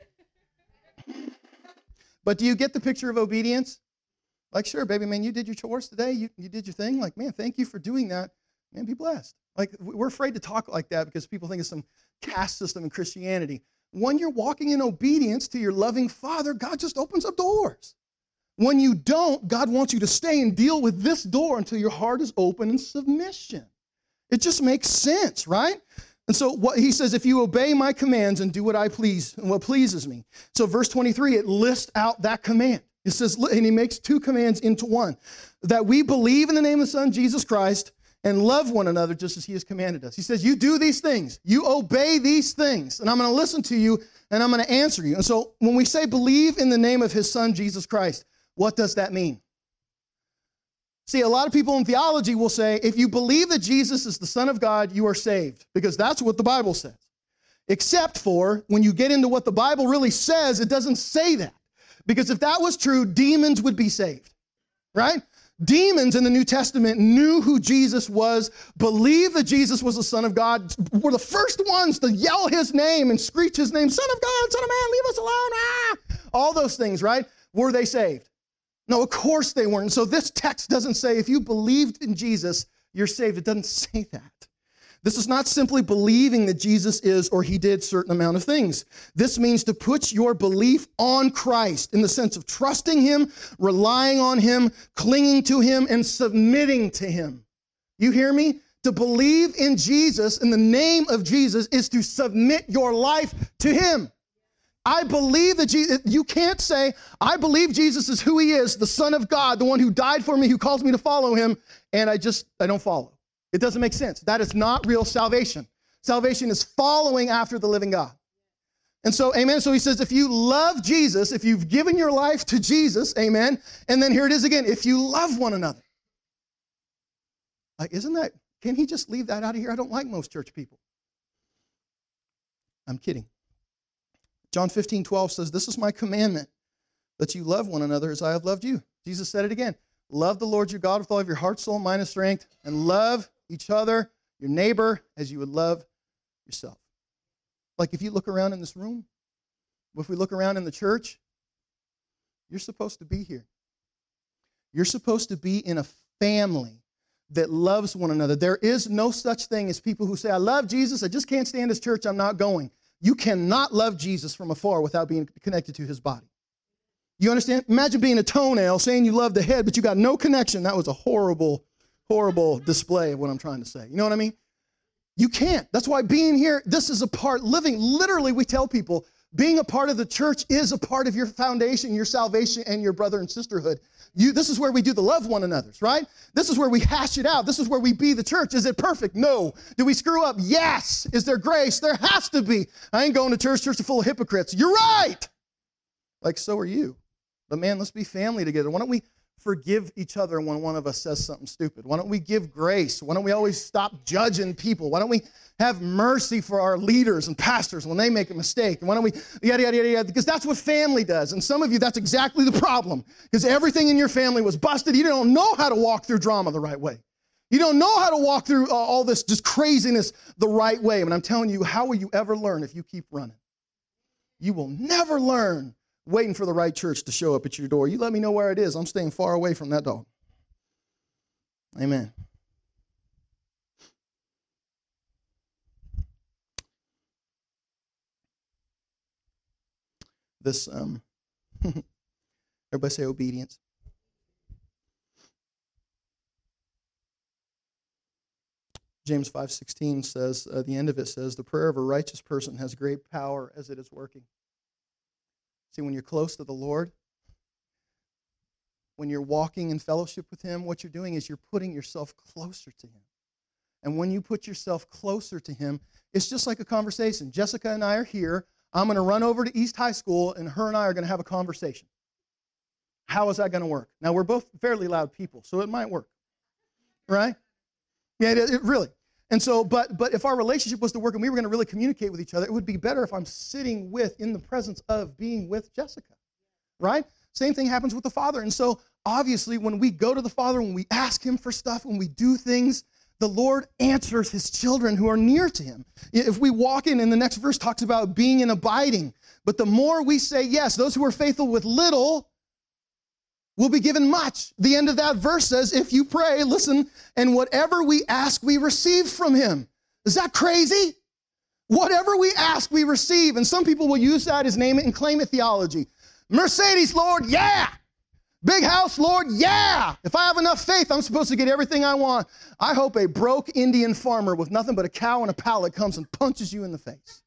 But do you get the picture of obedience? Like, sure, baby, man, you did your chores today. You, you did your thing. Like, man, thank you for doing that. Man, be blessed. Like, we're afraid to talk like that because people think it's some caste system in Christianity. When you're walking in obedience to your loving Father, God just opens up doors. When you don't, God wants you to stay and deal with this door until your heart is open in submission. It just makes sense, right? And so what he says, if you obey my commands and do what I please and what pleases me. So verse twenty-three, it lists out that command. It says, and he makes two commands into one, that we believe in the name of the Son, Jesus Christ, and love one another just as he has commanded us. He says, you do these things, you obey these things, and I'm going to listen to you, and I'm going to answer you. And so when we say believe in the name of his Son, Jesus Christ, what does that mean? See, a lot of people in theology will say, if you believe that Jesus is the Son of God, you are saved, because that's what the Bible says. Except for when you get into what the Bible really says, it doesn't say that. Because if that was true, demons would be saved, right? Demons in the New Testament knew who Jesus was, believed that Jesus was the Son of God, were the first ones to yell his name and screech his name, Son of God, Son of Man, leave us alone, ah! All those things, right? Were they saved? No, of course they weren't. So this text doesn't say if you believed in Jesus, you're saved. It doesn't say that. This is not simply believing that Jesus is or he did certain amount of things. This means to put your belief on Christ in the sense of trusting him, relying on him, clinging to him, and submitting to him. You hear me? To believe in Jesus, in the name of Jesus, is to submit your life to him. I believe that Jesus, you can't say, I believe Jesus is who he is, the Son of God, the one who died for me, who calls me to follow him, and I just, I don't follow. It doesn't make sense. That is not real salvation. Salvation is following after the living God. And so, amen. So he says, if you love Jesus, if you've given your life to Jesus, amen. And then here it is again, if you love one another. Like, isn't that, can he just leave that out of here? I don't like most church people. I'm kidding. John fifteen twelve says, this is my commandment, that you love one another as I have loved you. Jesus said it again. Love the Lord your God with all of your heart, soul, mind, and strength, and love each other, your neighbor, as you would love yourself. Like if you look around in this room, if we look around in the church, you're supposed to be here. You're supposed to be in a family that loves one another. There is no such thing as people who say, I love Jesus, I just can't stand his church, I'm not going. You cannot love Jesus from afar without being connected to his body. You understand? Imagine being a toenail, saying you love the head, but you got no connection. That was a horrible, horrible display of what I'm trying to say. You know what I mean? You can't. That's why being here, this is a part, living, literally we tell people, being a part of the church is a part of your foundation, your salvation, and your brother and sisterhood. You, this is where we do the love one another's, right? This is where we hash it out. This is where we be the church. Is it perfect? No. Do we screw up? Yes. Is there grace? There has to be. I ain't going to church. Church is full of hypocrites. You're right. Like, so are you. But man, let's be family together. Why don't we forgive each other when one of us says something stupid? Why don't we give grace? Why don't we always stop judging people? Why don't we have mercy for our leaders and pastors when they make a mistake? And why don't we, yada, yada, yada, yada, because that's what family does. And some of you, that's exactly the problem, because everything in your family was busted. You don't know how to walk through drama the right way. You don't know how to walk through uh, all this just craziness the right way. And I'm telling you, how will you ever learn if you keep running? You will never learn waiting for the right church to show up at your door. You let me know where it is. I'm staying far away from that dog. Amen. This, um, everybody say obedience. James five sixteen says, uh, the end of it says, the prayer of a righteous person has great power as it is working. See, when you're close to the Lord, when you're walking in fellowship with Him, what you're doing is you're putting yourself closer to Him. And when you put yourself closer to Him, it's just like a conversation. Jessica and I are here. I'm going to run over to East High School, and her and I are going to have a conversation. How is that going to work? Now, we're both fairly loud people, so it might work. Right? Yeah, it, it really. And so, but but if our relationship was to work and we were going to really communicate with each other, it would be better if I'm sitting with, in the presence of being with Jessica, right? Same thing happens with the Father. And so, obviously, when we go to the Father, when we ask Him for stuff, when we do things, the Lord answers His children who are near to Him. If we walk in, and the next verse talks about being and abiding, but the more we say yes, those who are faithful with little will be given much. The end of that verse says, if you pray, listen, and whatever we ask, we receive from Him. Is that crazy? Whatever we ask, we receive. And some people will use that as name it and claim it theology. Mercedes, Lord, yeah. Big house, Lord, yeah. If I have enough faith, I'm supposed to get everything I want. I hope a broke Indian farmer with nothing but a cow and a pallet comes and punches you in the face.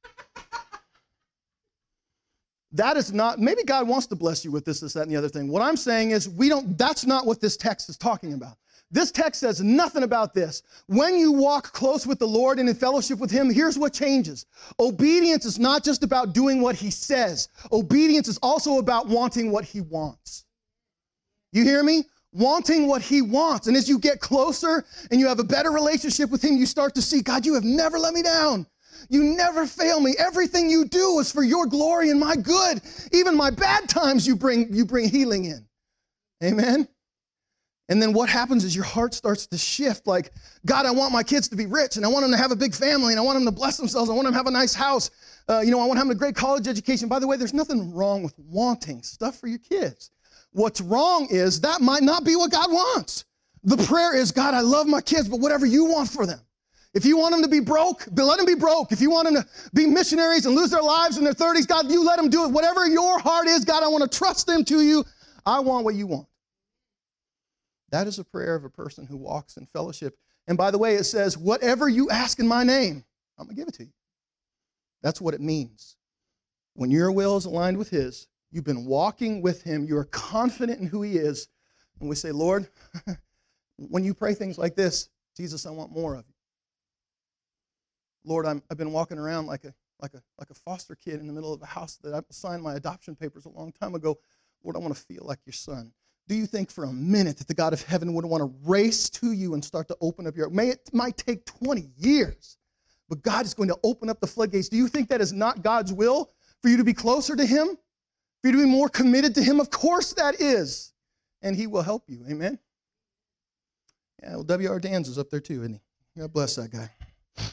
That is not, maybe God wants to bless you with this, this, that, and the other thing. What I'm saying is we don't, that's not what this text is talking about. This text says nothing about this. When you walk close with the Lord and in fellowship with Him, here's what changes. Obedience is not just about doing what He says. Obedience is also about wanting what He wants. You hear me? Wanting what He wants. And as you get closer and you have a better relationship with Him, you start to see, God, you have never let me down. You never fail me. Everything you do is for your glory and my good. Even my bad times you bring, you bring healing in. Amen? And then what happens is your heart starts to shift like, God, I want my kids to be rich, and I want them to have a big family, and I want them to bless themselves. I want them to have a nice house. Uh, you know, I want them to have a great college education. By the way, there's nothing wrong with wanting stuff for your kids. What's wrong is that might not be what God wants. The prayer is, God, I love my kids, but whatever you want for them. If you want them to be broke, let them be broke. If you want them to be missionaries and lose their lives in their thirties, God, you let them do it. Whatever your heart is, God, I want to trust them to you. I want what you want. That is a prayer of a person who walks in fellowship. And by the way, it says, whatever you ask in my name, I'm going to give it to you. That's what it means. When your will is aligned with His, you've been walking with Him, you are confident in who He is, and we say, Lord, when you pray things like this, Jesus, I want more of you. Lord, I'm, I've been walking around like a, like, a, like a foster kid in the middle of a house that I signed my adoption papers a long time ago. Lord, I want to feel like your son. Do you think for a minute that the God of heaven would want to race to you and start to open up your, may it might take twenty years, but God is going to open up the floodgates. Do you think that is not God's will for you to be closer to Him? For you to be more committed to Him? Of course that is. And He will help you. Amen? Yeah, well, W R Dan's is up there too, isn't he? God bless that guy.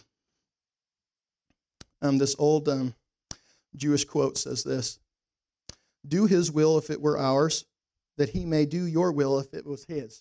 Um, this old um, Jewish quote says this: do His will if it were ours, that He may do your will if it was His.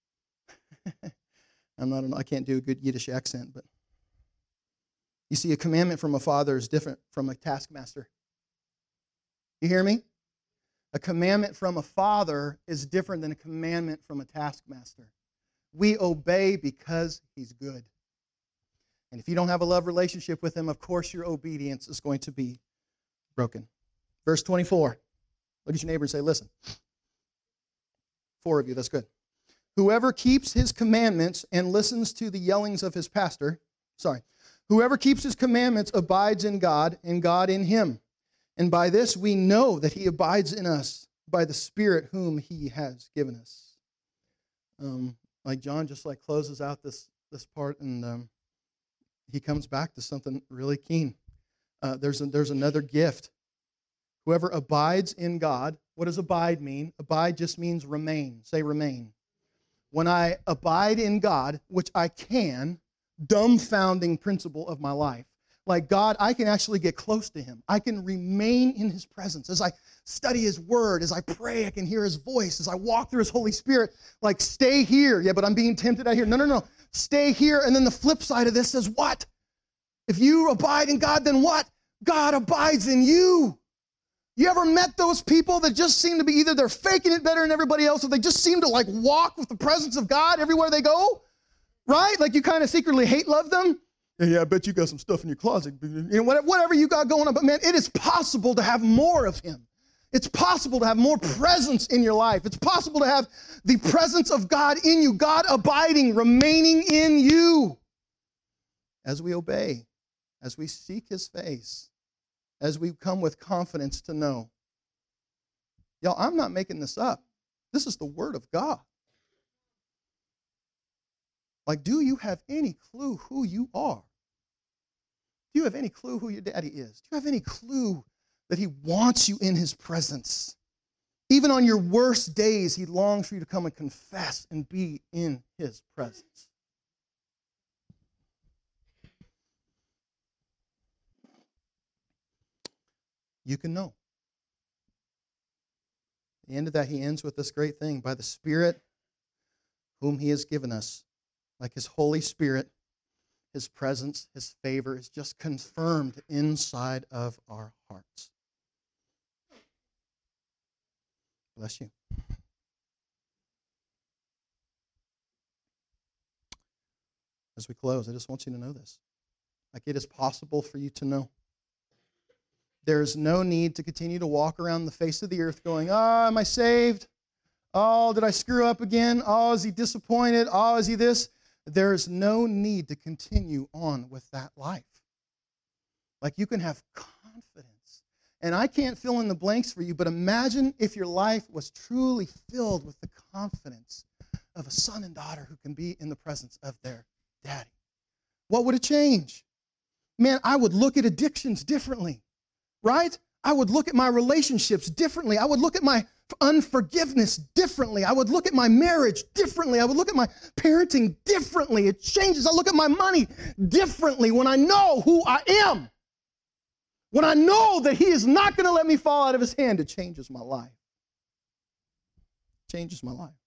I'm not, I can't do a good Yiddish accent, but you see, a commandment from a father is different from a taskmaster. You hear me? A commandment from a father is different than a commandment from a taskmaster. We obey because he's good. And if you don't have a love relationship with him, of course your obedience is going to be broken. Verse twenty-four. Look at your neighbor and say, listen. Four of you, that's good. Whoever keeps his commandments and listens to the yellings of his pastor, sorry, whoever keeps his commandments abides in God, and God in him. And by this we know that he abides in us, by the Spirit whom he has given us. Um, like John just like closes out this, this part, and um, he comes back to something really keen. Uh, there's, a, there's another gift. Whoever abides in God, what does abide mean? Abide just means remain. Say remain. When I abide in God, which I can, dumbfounding principle of my life. Like God, I can actually get close to him. I can remain in his presence. As I study his word, as I pray, I can hear his voice. As I walk through his Holy Spirit, like stay here. Yeah, but I'm being tempted out here. No, no, no. Stay here. And then the flip side of this is what? If you abide in God, then what? God abides in you. You ever met those people that just seem to be either they're faking it better than everybody else, or they just seem to like walk with the presence of God everywhere they go? Right? Like you kind of secretly hate love them? Yeah, I bet you got some stuff in your closet. You know, whatever you got going on. But man, it is possible to have more of him. It's possible to have more presence in your life. It's possible to have the presence of God in you, God abiding, remaining in you. As we obey, as we seek his face, as we come with confidence to know. Y'all, I'm not making this up. This is the word of God. Like, do you have any clue who you are? Do you have any clue who your daddy is? Do you have any clue that he wants you in his presence? Even on your worst days, he longs for you to come and confess and be in his presence. You can know. At the end of that, he ends with this great thing. By the Spirit whom he has given us, like his Holy Spirit, his presence, his favor is just confirmed inside of our hearts. Bless you. As we close, I just want you to know this. Like it is possible for you to know. There is no need to continue to walk around the face of the earth going, oh, am I saved? Oh, did I screw up again? Oh, is he disappointed? Oh, is he this? There is no need to continue on with that life. Like you can have confidence. And I can't fill in the blanks for you, but imagine if your life was truly filled with the confidence of a son and daughter who can be in the presence of their daddy. What would it change? Man, I would look at addictions differently, right? I would look at my relationships differently. I would look at my unforgiveness differently. I would look at my marriage differently. I would look at my parenting differently. It changes. I look at my money differently when I know who I am. When I know that he is not going to let me fall out of his hand, it changes my life. It changes my life.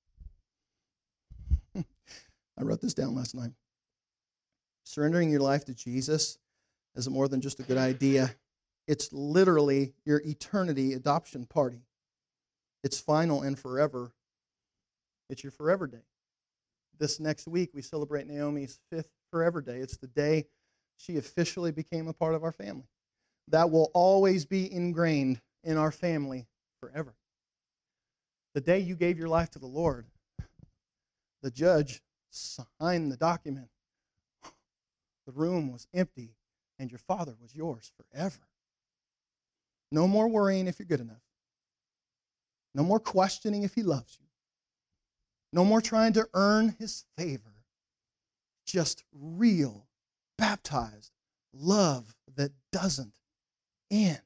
I wrote this down last night. Surrendering your life to Jesus is more than just a good idea. It's literally your eternity adoption party. It's final and forever. It's your forever day. This next week, we celebrate Naomi's fifth forever day. It's the day she officially became a part of our family. That will always be ingrained in our family forever. The day you gave your life to the Lord, the judge signed the document. The room was empty, and your father was yours forever. No more worrying if you're good enough. No more questioning if he loves you. No more trying to earn his favor. Just real, baptized love that doesn't end.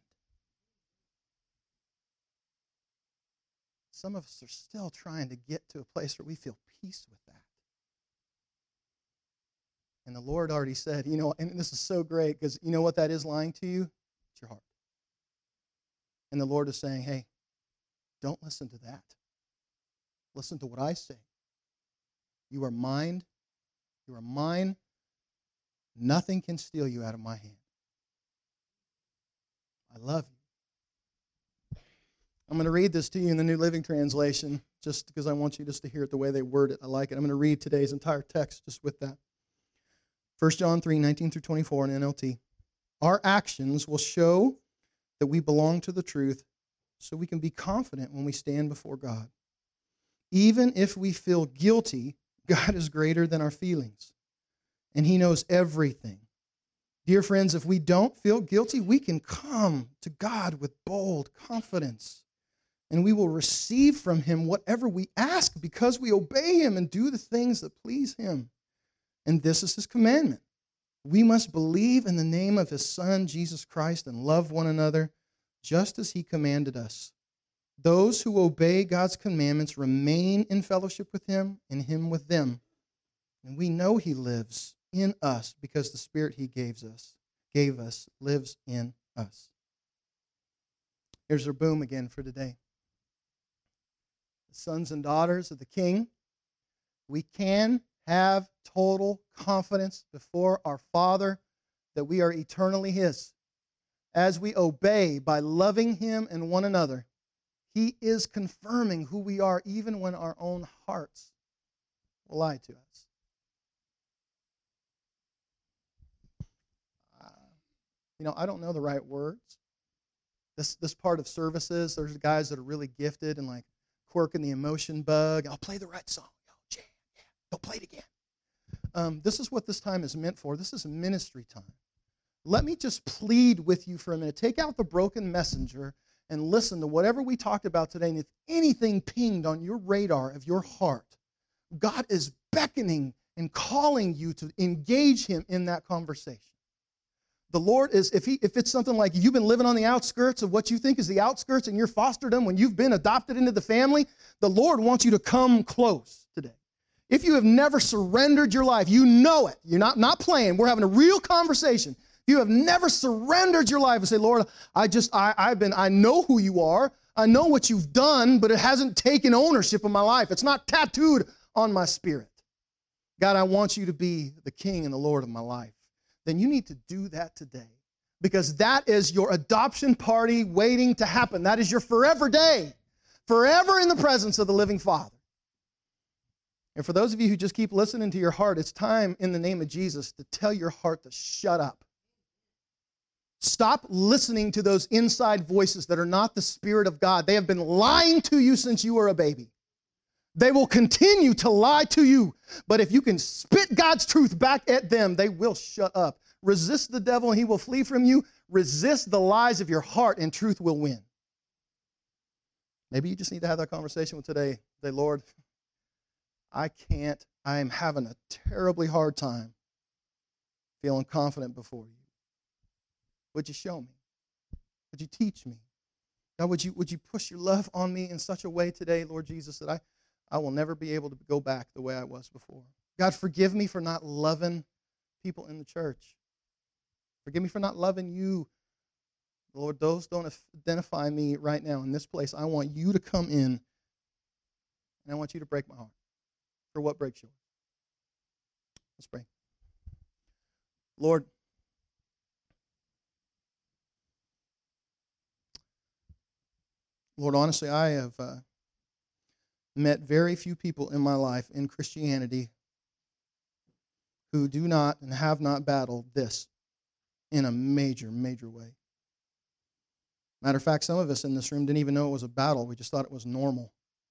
Some of us are still trying to get to a place where we feel peace with that. And the Lord already said, you know, and this is so great because you know what that is lying to you? It's your heart. And the Lord is saying, hey, don't listen to that. Listen to what I say. You are mine. You are mine. Nothing can steal you out of my hand. I love you. I'm going to read this to you in the New Living Translation just because I want you just to hear it the way they word it. I like it. I'm going to read today's entire text just with that. First John three, nineteen through twenty-four in N L T. Our actions will show that we belong to the truth so we can be confident when we stand before God. Even if we feel guilty, God is greater than our feelings, and He knows everything. Dear friends, if we don't feel guilty, we can come to God with bold confidence, and we will receive from Him whatever we ask because we obey Him and do the things that please Him. And this is His commandment. We must believe in the name of His Son, Jesus Christ, and love one another just as He commanded us. Those who obey God's commandments remain in fellowship with Him and Him with them. And we know He lives in us because the Spirit He gave us, gave us lives in us. Here's our boom again for today. The sons and daughters of the King, we can have total confidence before our Father that we are eternally His. As we obey by loving Him and one another, He is confirming who we are even when our own hearts will lie to us. Uh, you know, I don't know the right words. This this part of services, there's guys that are really gifted and like quirking the emotion bug. I'll play the right song. Oh, jam, yeah. Don't play it again. Um, this is what this time is meant for. This is a ministry time. Let me just plead with you for a minute. Take out the broken messenger and listen to whatever we talked about today. And if anything pinged on your radar of your heart, God is beckoning and calling you to engage Him in that conversation. The Lord is, if he, if it's something like you've been living on the outskirts of what you think is the outskirts and you're fosterdom when you've been adopted into the family, the Lord wants you to come close today. If you have never surrendered your life, you know it. You're not, not playing. We're having a real conversation. You have never surrendered your life and say, Lord, I just, I, I've been, I know who you are. I know what you've done, but it hasn't taken ownership of my life. It's not tattooed on my spirit. God, I want you to be the King and the Lord of my life. Then you need to do that today because that is your adoption party waiting to happen. That is your forever day, forever in the presence of the living Father. And for those of you who just keep listening to your heart, it's time in the name of Jesus to tell your heart to shut up. Stop listening to those inside voices that are not the Spirit of God. They have been lying to you since you were a baby. They will continue to lie to you. But if you can spit God's truth back at them, they will shut up. Resist the devil and he will flee from you. Resist the lies of your heart and truth will win. Maybe you just need to have that conversation with today. Say, Lord, I can't, I am having a terribly hard time feeling confident before you. Would you show me? Would you teach me? God, would you, would you push your love on me in such a way today, Lord Jesus, that I, I will never be able to go back the way I was before. God, forgive me for not loving people in the church. Forgive me for not loving you. Lord, those don't identify me right now in this place. I want you to come in, and I want you to break my heart. For what breaks yours? Let's pray. Lord, Lord, honestly, I have uh, met very few people in my life in Christianity who do not and have not battled this in a major, major way. Matter of fact, some of us in this room didn't even know it was a battle. We just thought it was normal.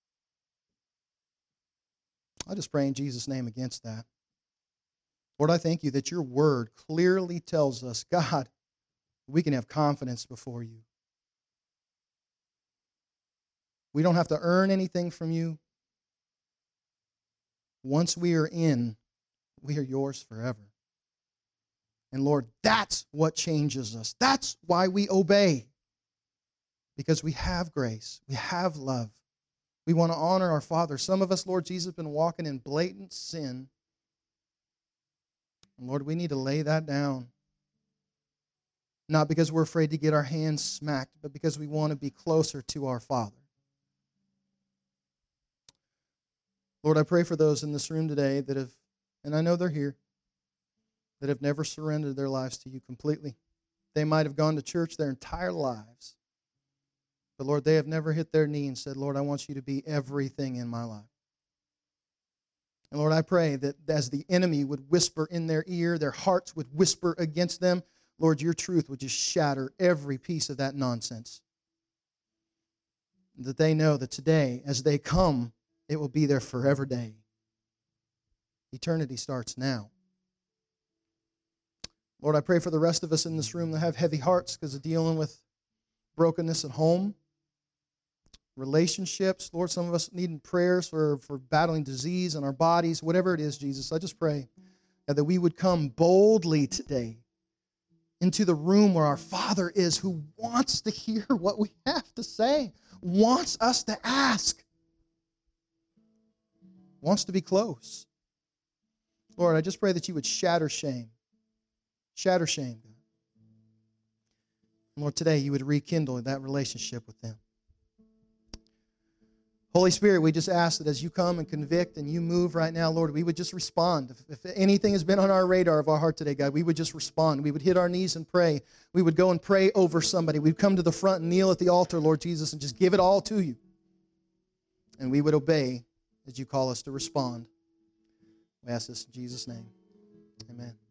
I just pray in Jesus' name against that. Lord, I thank you that your word clearly tells us, God, we can have confidence before you. We don't have to earn anything from you. Once we are in, we are yours forever. And Lord, that's what changes us. That's why we obey. Because we have grace. We have love. We want to honor our Father. Some of us, Lord Jesus, have been walking in blatant sin. And Lord, we need to lay that down. Not because we're afraid to get our hands smacked, but because we want to be closer to our Father. Lord, I pray for those in this room today that have, and I know they're here, that have never surrendered their lives to you completely. They might have gone to church their entire lives. But Lord, they have never hit their knee and said, Lord, I want you to be everything in my life. And Lord, I pray that as the enemy would whisper in their ear, their hearts would whisper against them, Lord, your truth would just shatter every piece of that nonsense. That they know that today, as they come, it will be their forever day. Eternity starts now. Lord, I pray for the rest of us in this room that have heavy hearts because of dealing with brokenness at home, relationships. Lord, some of us need prayers for, for battling disease in our bodies, whatever it is, Jesus. I just pray that we would come boldly today into the room where our Father is, who wants to hear what we have to say, wants us to ask, wants to be close. Lord, I just pray that you would shatter shame. Shatter shame. Lord, today you would rekindle that relationship with them. Holy Spirit, we just ask that as you come and convict and you move right now, Lord, we would just respond. If, if anything has been on our radar of our heart today, God, we would just respond. We would hit our knees and pray. We would go and pray over somebody. We'd come to the front and kneel at the altar, Lord Jesus, and just give it all to you. And we would obey as you call us to respond. We ask this in Jesus' name. Amen.